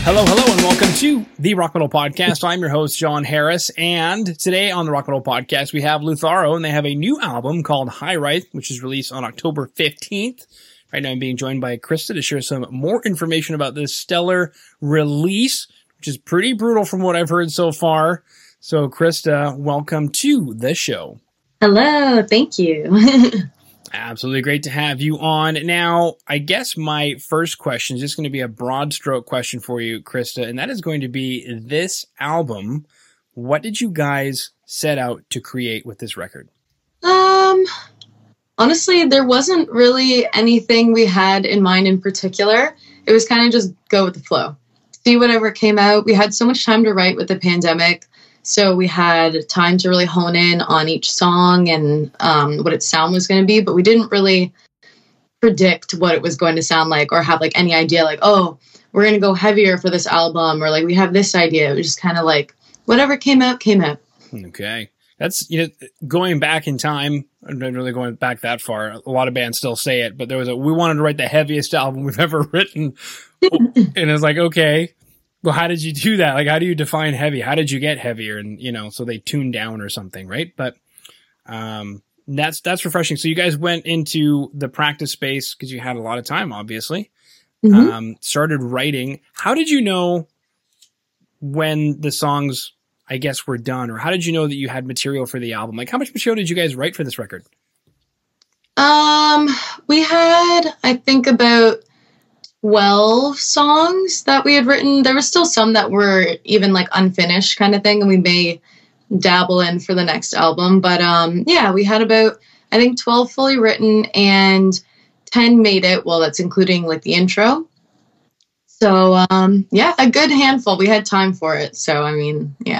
Hello, and welcome to the Rock Metal Podcast. I'm your host, John Harris, and today on the Rock Metal Podcast, we have Lutharo, and they have a new album called High Rise, which is released on October 15th. Right now, I'm being joined by Krista to share some more information about this stellar release, which is pretty brutal from what I've heard so far. So, Krista, welcome to the show. Hello, thank you. Absolutely great to have you on. Now, I guess my first question is just going to be a broad stroke question for you, Krista, and that is going to be this album. What did you guys set out to create with this record? Honestly, there wasn't really anything we had in mind in particular. It was kind of just go with the flow. See whatever came out. We had so much time to write with the pandemic. So we had time to really hone in on each song and what its sound was going to be, but we didn't really predict what it was going to sound like or have like any idea like, oh, we're going to go heavier for this album or like we have this idea. It was just kind of like whatever came out, came out. Okay. That's, going back in time, I'm not really going back that far. A lot of bands still say it, but we wanted to write the heaviest album we've ever written. And it's like, okay. Well, how did you do that? Like, how do you define heavy? How did you get heavier? And, so they tuned down or something, right? But, that's refreshing. So you guys went into the practice space because you had a lot of time, obviously, started writing. How did you know when the songs, I guess, were done? Or how did you know that you had material for the album? Like, how much material did you guys write for this record? We had, I think, about 12 songs that we had written. There were still some that were even like unfinished kind of thing, and we may dabble in for the next album. But we had about, I think, 12 fully written and 10 made it. Well, that's including like the intro. So a good handful. We had time for it. So I mean, yeah.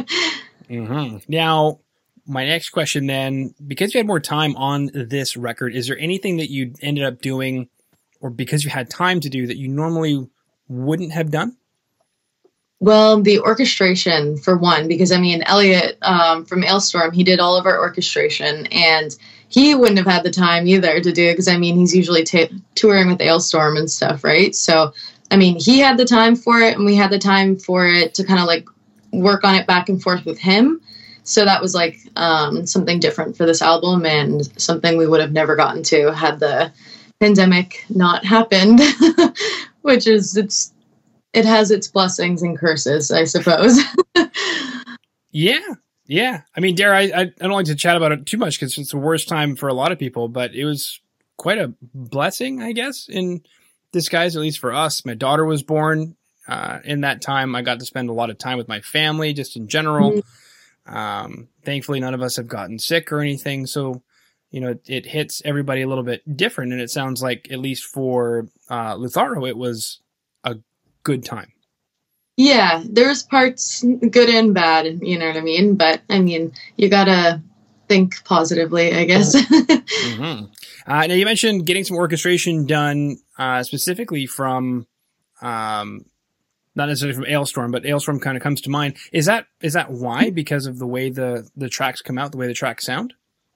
Now, my next question then, because you had more time on this record, is there anything that you ended up doing, or because you had time to do, that you normally wouldn't have done? Well, the orchestration, for one, because, I mean, Elliot from Alestorm, he did all of our orchestration, and he wouldn't have had the time either to do it, because, I mean, he's usually touring with Alestorm and stuff, right? So, I mean, he had the time for it, and we had the time for it to kind of, like, work on it back and forth with him. So that was, like, something different for this album, and something we would have never gotten to had the pandemic not happened, which is it has its blessings and curses, I suppose. Yeah. I mean, Dare, I don't like to chat about it too much because it's the worst time for a lot of people, but it was quite a blessing, I guess, in disguise, at least for us. My daughter was born in that time. I got to spend a lot of time with my family, just in general. Thankfully, none of us have gotten sick or anything, so it hits everybody a little bit different, and it sounds like, at least for Lutharo, it was a good time. Yeah, there's parts good and bad, you know what I mean? But, I mean, you gotta think positively, I guess. Now, you mentioned getting some orchestration done specifically from, not necessarily from Alestorm, but Alestorm kind of comes to mind. Is that why? Because of the way the tracks come out, the way the tracks sound?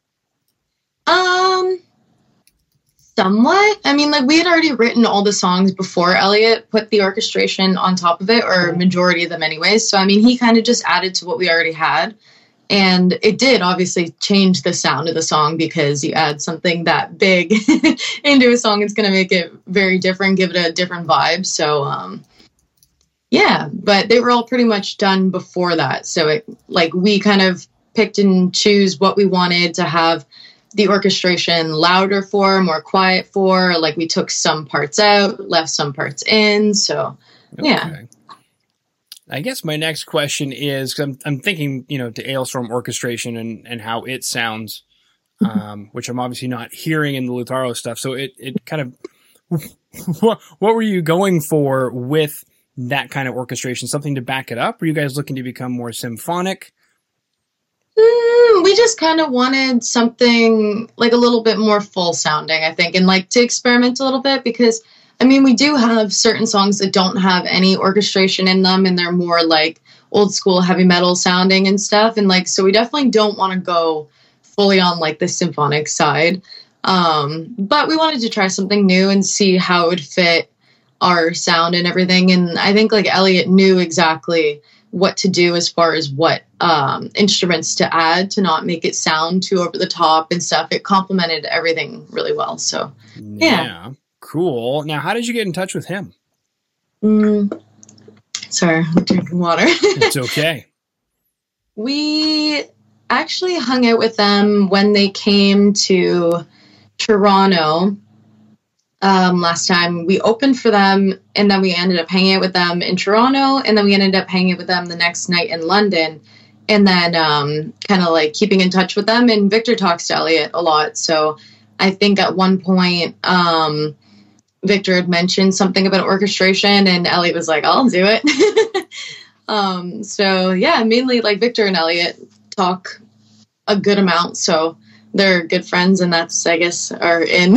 Somewhat. I mean, like, we had already written all the songs before Elliot put the orchestration on top of it, or majority of them anyways. So, I mean, he kind of just added to what we already had. And it did obviously change the sound of the song, because you add something that big into a song, it's going to make it very different, give it a different vibe. So, but they were all pretty much done before that. So, we kind of picked and choose what we wanted to have the orchestration louder for, more quiet for. Like, we took some parts out, left some parts in. So, yeah. Okay. I guess my next question is, because I'm thinking, to Alestorm orchestration and how it sounds, which I'm obviously not hearing in the Lutharo stuff. So it kind of, what were you going for with that kind of orchestration? Something to back it up? Were you guys looking to become more symphonic? We just kind of wanted something like a little bit more full sounding, I think, and like to experiment a little bit, because I mean, we do have certain songs that don't have any orchestration in them, and they're more like old school heavy metal sounding and stuff. And like, so we definitely don't want to go fully on like the symphonic side. But we wanted to try something new and see how it would fit our sound and everything. And I think like Elliot knew exactly what to do as far as what instruments to add to not make it sound too over the top and stuff. It complemented everything really well. So yeah. Cool. Now, how did you get in touch with him? Sorry, I'm drinking water. It's okay. We actually hung out with them when they came to Toronto last time. We opened for them, and then we ended up hanging out with them in Toronto, and then we ended up hanging out with them the next night in London, and then kind of like keeping in touch with them. And Victor talks to Elliot a lot, so I think at one point Victor had mentioned something about orchestration, and Elliot was like, I'll do it. So yeah, mainly like Victor and Elliot talk a good amount, so they're good friends, and that's, I guess, our in.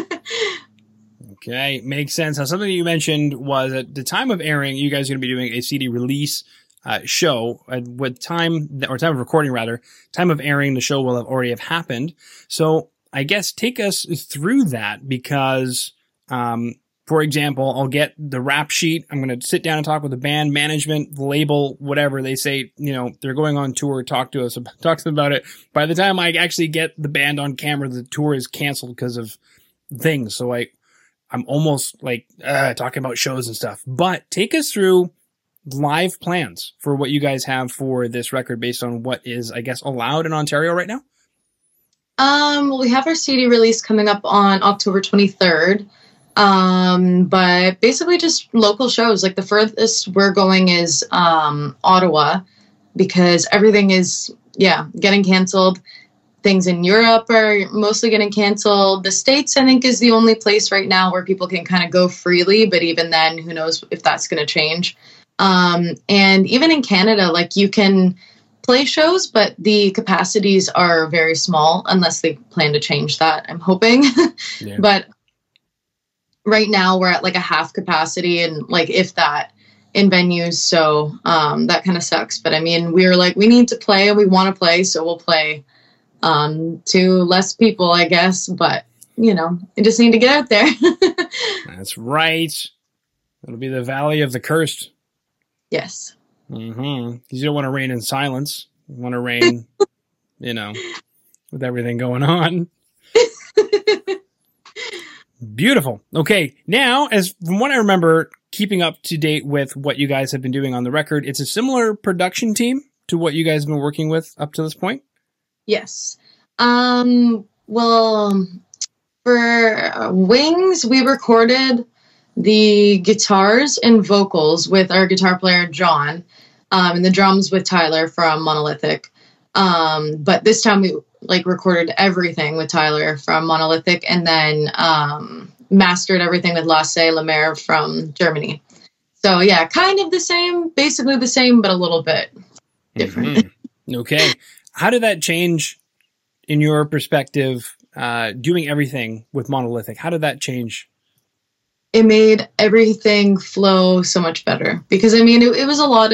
Okay, makes sense. Now, something that you mentioned was at the time of airing, you guys are going to be doing a CD release show. With time of recording, rather, time of airing, the show will have already have happened. So I guess take us through that, because for example, I'll get the rap sheet. I'm going to sit down and talk with the band management, the label, whatever. They say, they're going on tour, talk to them about it. By the time I actually get the band on camera, the tour is canceled because of things. So I'm almost like talking about shows and stuff. But take us through live plans for what you guys have for this record based on what is, I guess, allowed in Ontario right now. Well, we have our CD release coming up on October 23rd. But basically just local shows. Like the furthest we're going is Ottawa, because everything is getting canceled. Things in Europe are mostly getting canceled. The States, I think, is the only place right now where people can kind of go freely, but even then, who knows if that's going to change. And even in Canada, like you can play shows, but the capacities are very small unless they plan to change that, I'm hoping. Yeah. But right now we're at like a half capacity, and like if that, in venues. So that kind of sucks. But I mean, we're like, we need to play and we want to play, so we'll play to less people, I guess. But you just need to get out there. That's right. It'll be the Valley of the Cursed. Yes. Mm-hmm. You don't want to reign in silence. You want to reign, with everything going on. Beautiful. Okay. Now, as from what I remember, keeping up to date with what you guys have been doing on the record, it's a similar production team to what you guys have been working with up to this point? Yes. Well, for Wings, we recorded the guitars and vocals with our guitar player, John, and the drums with Tyler from Monolithic. But this time we recorded everything with Tyler from Monolithic, and then mastered everything with Lasse Lemaire from Germany. So yeah, kind of the same, basically the same, but a little bit different. Mm-hmm. Okay. How did that change in your perspective, doing everything with Monolithic? How did that change? It made everything flow so much better, because I mean, it was a lot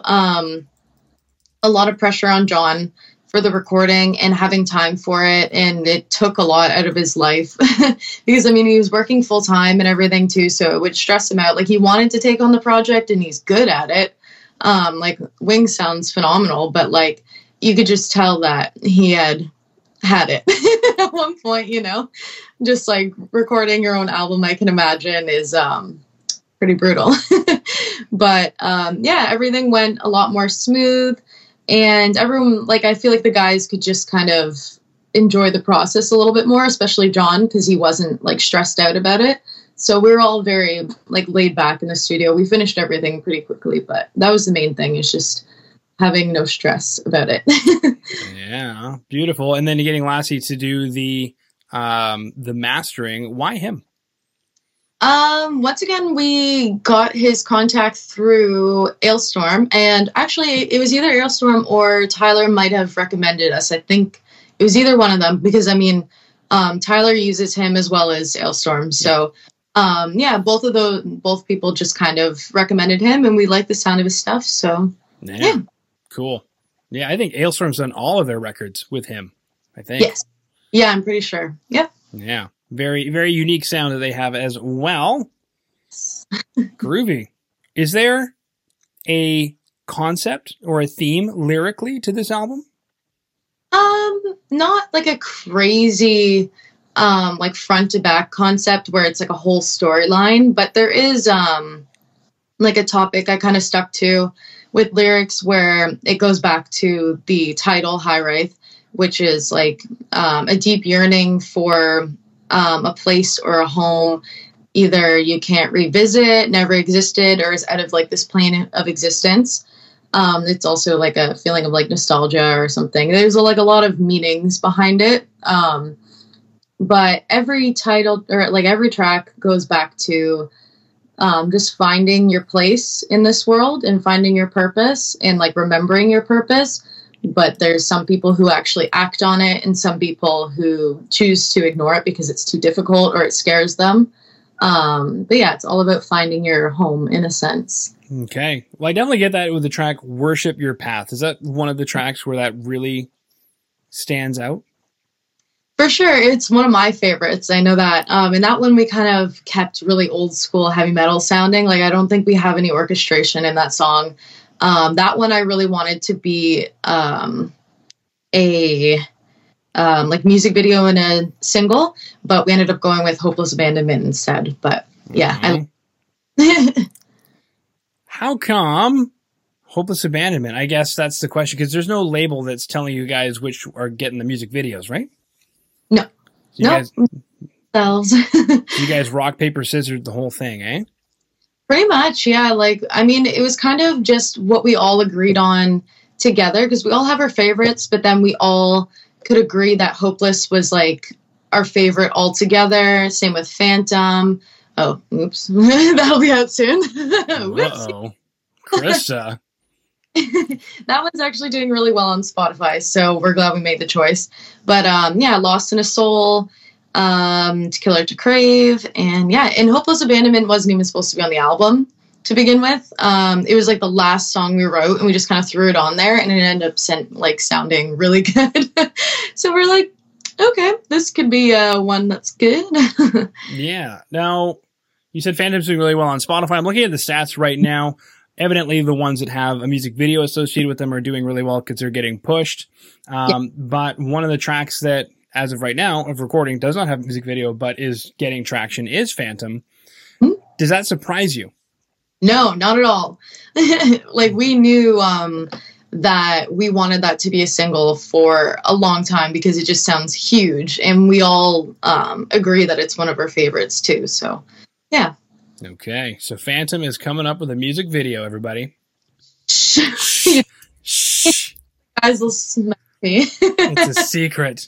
of pressure on John for the recording and having time for it. And it took a lot out of his life because I mean, he was working full time and everything too. So it would stress him out. Like he wanted to take on the project and he's good at it. Wings sounds phenomenal, but you could just tell that he had it at one point, just recording your own album, I can imagine, is pretty brutal. But everything went a lot more smooth, and everyone, I feel like the guys could just kind of enjoy the process a little bit more, especially John, because he wasn't stressed out about it. So we were all very laid back in the studio. We finished everything pretty quickly, but that was the main thing, is just having no stress about it. Yeah, beautiful. And then getting Lasse to do the mastering. Why him? Once again, we got his contact through Ailstorm, and actually it was either Ailstorm or Tyler might have recommended us. I think it was either one of them, because I mean, Tyler uses him as well as Ailstorm. So both people just kind of recommended him, and we like the sound of his stuff. So yeah. Cool. Yeah, I think Ailstorm's done all of their records with him, I think. Yes. Yeah, I'm pretty sure. Yep. Yeah. Very, very unique sound that they have as well. Groovy. Is there a concept or a theme lyrically to this album? Not like a crazy, like front to back concept where it's like a whole storyline, but there is, like a topic I kind of stuck to with lyrics where it goes back to the title High Wraith, which is like, a deep yearning for, a place or a home either you can't revisit, never existed, or is out of like this plane of existence. It's also like a feeling of like nostalgia or something. There's like a lot of meanings behind it. But every title or like every track goes back to just finding your place in this world and finding your purpose and like remembering your purpose. But there's some people who actually act on it and some people who choose to ignore it because it's too difficult or it scares them. But yeah, it's all about finding your home in a sense. Okay. Well, I definitely get that with the track Worship Your Path. Is that one of the tracks where that really stands out? For sure. It's one of my favorites. I know that. And that one we kind of kept really old school heavy metal sounding. Like, I don't think we have any orchestration in that song. That one I really wanted to be a like music video and a single, but we ended up going with Hopeless Abandonment instead. But yeah. How come Hopeless Abandonment? I guess that's the question, because there's no label that's telling you guys which are getting the music videos, right? No. So you guys rock, paper, scissors the whole thing, eh? Pretty much, yeah. Like, I mean, it was kind of just what we all agreed on together, because we all have our favorites, but then we all could agree that Hopeless was like our favorite altogether. Same with Phantom. Oh, oops. That'll be out soon. Uh-oh. Krista. That one's actually doing really well on Spotify, so we're glad we made the choice. But yeah, Lost in a Soul, To Kill or to Crave, and yeah, and Hopeless Abandonment wasn't even supposed to be on the album to begin with. It was like the last song we wrote, and we just kind of threw it on there, and it ended up sounding really good. So we're like, okay, this could be one that's good. Yeah. Now, you said Phantom's doing really well on Spotify. I'm looking at the stats right now. Evidently, the ones that have a music video associated with them are doing really well because they're getting pushed. But one of the tracks that, as of right now, of recording, does not have a music video, but is getting traction is Phantom. Mm-hmm. Does that surprise you? No, not at all. Like, we knew that we wanted that to be a single for a long time because it just sounds huge. And we all agree that it's one of our favorites, too. So, yeah. Okay, so Phantom is coming up with a music video, everybody. Shh. Guys will smack me. It's a secret.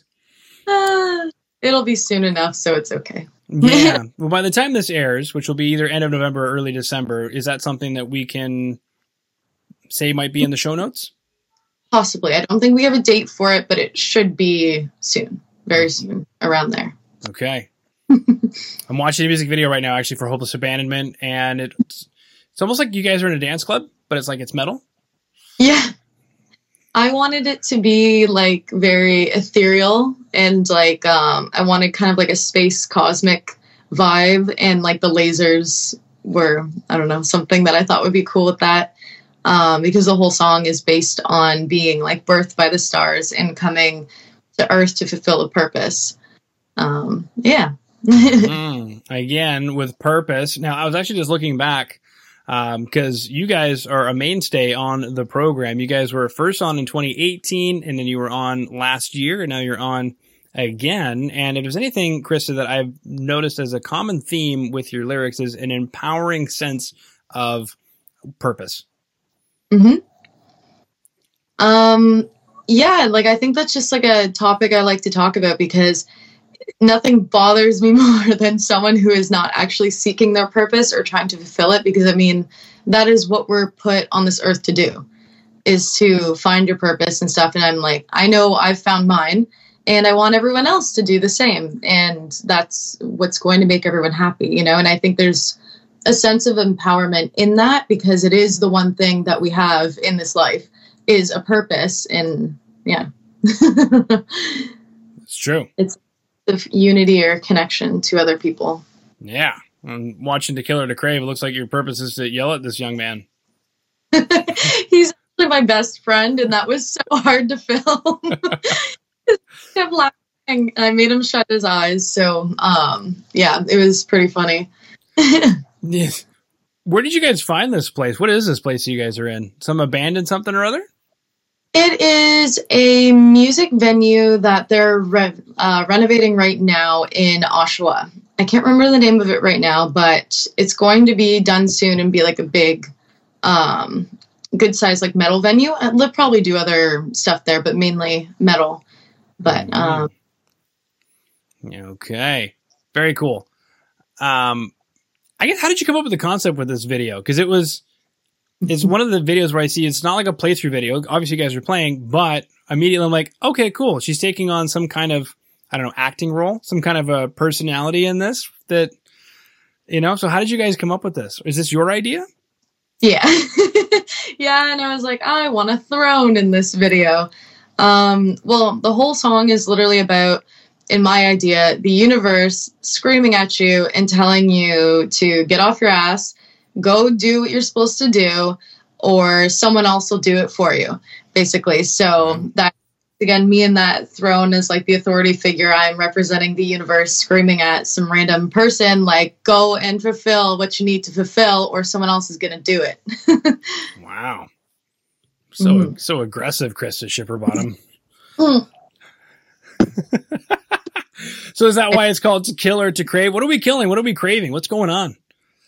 It'll be soon enough, so it's okay. Yeah. Well, by the time this airs, which will be either end of November or early December, is that something that we can say might be in the show notes? Possibly. I don't think we have a date for it, but it should be soon. Very soon. Around there. Okay. I'm watching a music video right now, actually, for Hopeless Abandonment, and it's almost like you guys are in a dance club, but it's like it's metal. Yeah. I wanted it to be like very ethereal and like I wanted kind of like a space cosmic vibe, and like the lasers were, I don't know, something that I thought would be cool with that. Because the whole song is based on being like birthed by the stars and coming to Earth to fulfill a purpose. Yeah. Again, with purpose. Now, I was actually just looking back because you guys are a mainstay on the program. You guys were first on in 2018, and then you were on last year, and now you're on again. And if there's anything, Krista, that I've noticed as a common theme with your lyrics is an empowering sense of purpose. Mm-hmm. Yeah, like I think that's just like a topic I like to talk about because nothing bothers me more than someone who is not actually seeking their purpose or trying to fulfill it, because I mean, that is what we're put on this earth to do, is to find your purpose and stuff. And I'm like, I know I've found mine and I want everyone else to do the same. And that's what's going to make everyone happy, you know? And I think there's a sense of empowerment in that because it is the one thing that we have in this life is a purpose. And yeah, it's true. It's the unity or connection to other people. Yeah. I'm watching To Kill or To Crave. It looks like your purpose is to yell at this young man. He's actually my best friend, and that was so hard to film. He kept laughing, and I made him shut his eyes. So, yeah, it was pretty funny. Yes. Where did you guys find this place? What is this place you guys are in? Some abandoned something or other? It is a music venue that they're renovating right now in Oshawa. I can't remember the name of it right now, but it's going to be done soon and be like a big, good size like metal venue. They'll probably do other stuff there, but mainly metal. But okay, very cool. I guess, how did you come up with the concept with this video? Because it's one of the videos where I see it's not like a playthrough video. Obviously, you guys are playing, but immediately I'm like, okay, cool. She's taking on some kind of, I don't know, acting role, some kind of a personality in this that, so how did you guys come up with this? Is this your idea? Yeah. Yeah. And I was like, I want a throne in this video. Well, the whole song is literally about, in my idea, the universe screaming at you and telling you to get off your ass, go do what you're supposed to do, or someone else will do it for you, basically. So that, again, me in that throne is like the authority figure. I'm representing the universe screaming at some random person, like, go and fulfill what you need to fulfill, or someone else is going to do it. Wow. So aggressive, Krista Shipperbottom. So is that why it's called To Kill or To Crave? What are we killing? What are we craving? What's going on?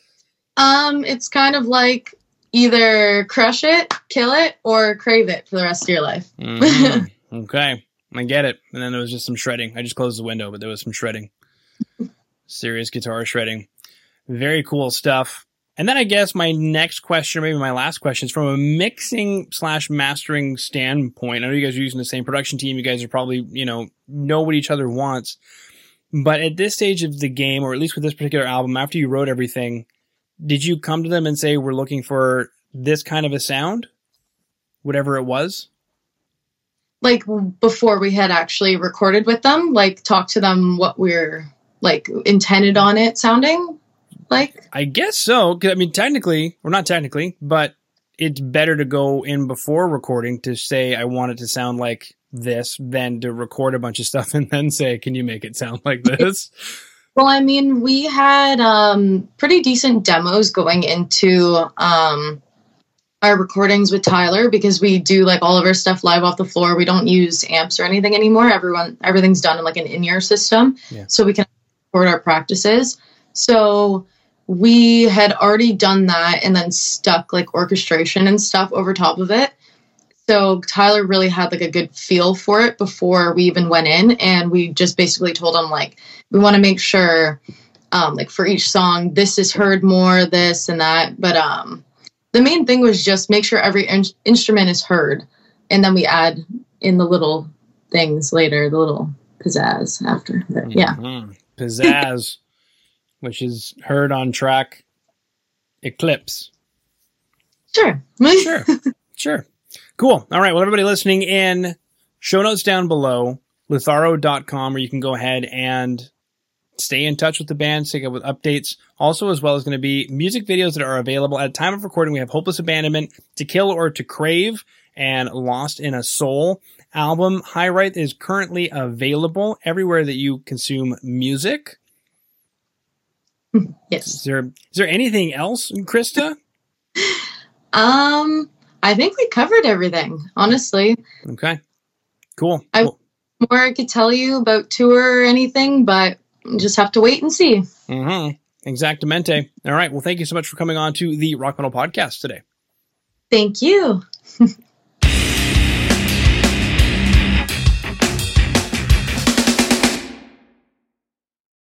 It's kind of like either crush it, kill it, or crave it for the rest of your life. Mm-hmm. Okay. I get it. And then there was just some shredding. I just closed the window, but there was some shredding. Serious guitar shredding. Very cool stuff. And then I guess my next question, maybe my last question, is from a mixing/mastering standpoint. I know you guys are using the same production team. You guys are probably, know what each other wants. But at this stage of the game, or at least with this particular album, after you wrote everything, did you come to them and say, we're looking for this kind of a sound? Whatever it was? Like, before we had actually recorded with them, like, talk to them what we're, like, intended on it sounding like? I guess so. I mean, technically, or not technically, but it's better to go in before recording to say, I want it to sound like this, than to record a bunch of stuff and then say, can you make it sound like this? Well, I mean, we had pretty decent demos going into our recordings with Tyler, because we do like all of our stuff live off the floor. We don't use amps or anything anymore. Everything's done in like an in-ear system, so we can record our practices. So we had already done that and then stuck like orchestration and stuff over top of it. So Tyler really had like a good feel for it before we even went in, and we just basically told him like, we want to make sure like for each song, this is heard more, this and that. But the main thing was just make sure every instrument is heard, and then we add in the little things later, the little pizzazz after. But, yeah. Mm-hmm. Pizzazz, which is heard on track Eclipse. Sure. Sure. Cool. All right. Well, everybody listening in, show notes down below, litharo.com, where you can go ahead and stay in touch with the band, stay up with updates. Also, as well as going to be music videos that are available. At the time of recording, we have Hopeless Abandonment, To Kill or To Crave, and Lost in a Soul. Album High-Right is currently available everywhere that you consume music. Yes. Is there anything else, Krista? I think we covered everything, honestly. Okay. Cool. More I could tell you about tour or anything, but just have to wait and see. Mm-hmm. Exactamente. All right. Well, thank you so much for coming on to the Rock Metal Podcast today. Thank you.